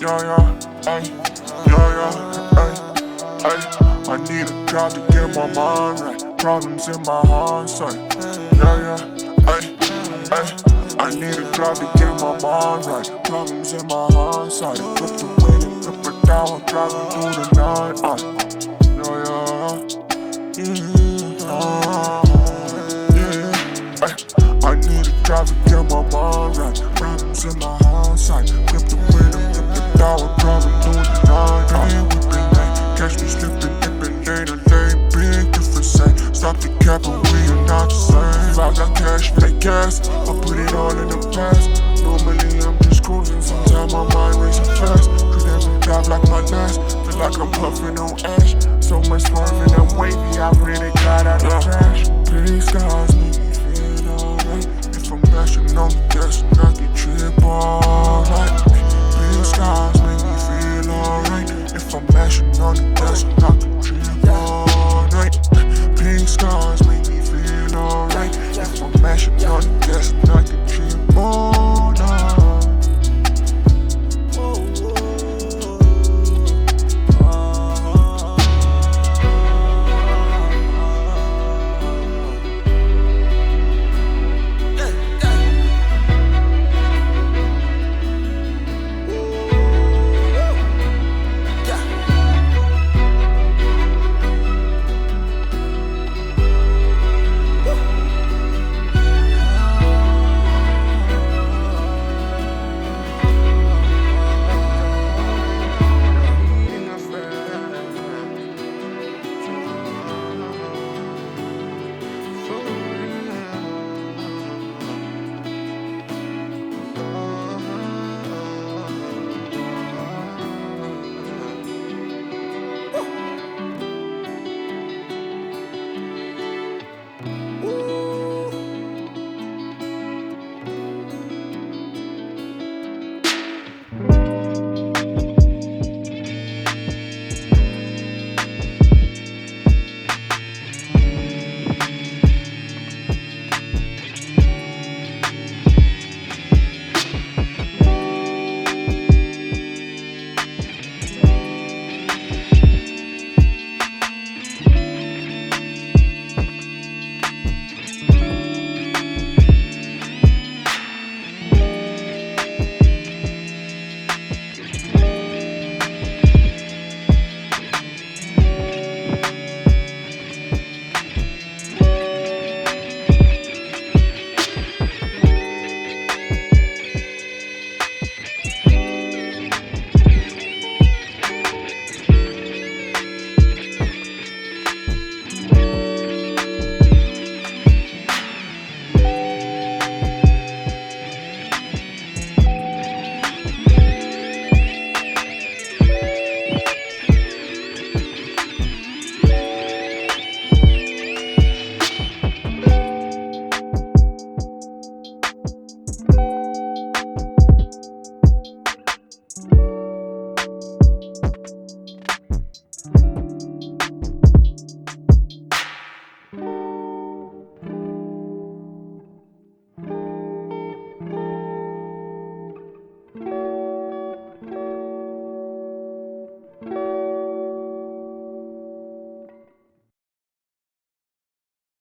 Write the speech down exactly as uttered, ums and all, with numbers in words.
Yeah, yeah, ay, yeah, yeah, ay, ay. I need a drop to get my mind right. Problems in my hindsight. Yeah, yeah, ay, ay. I need a drop to get my mind right. Problems in my hindsight. Flip the wind and flip it down. I'm driving through the night. Ay, yeah, yeah, yeah, uh, yeah. Ay, I need a drop to get my mind right. Problems in my hindsight.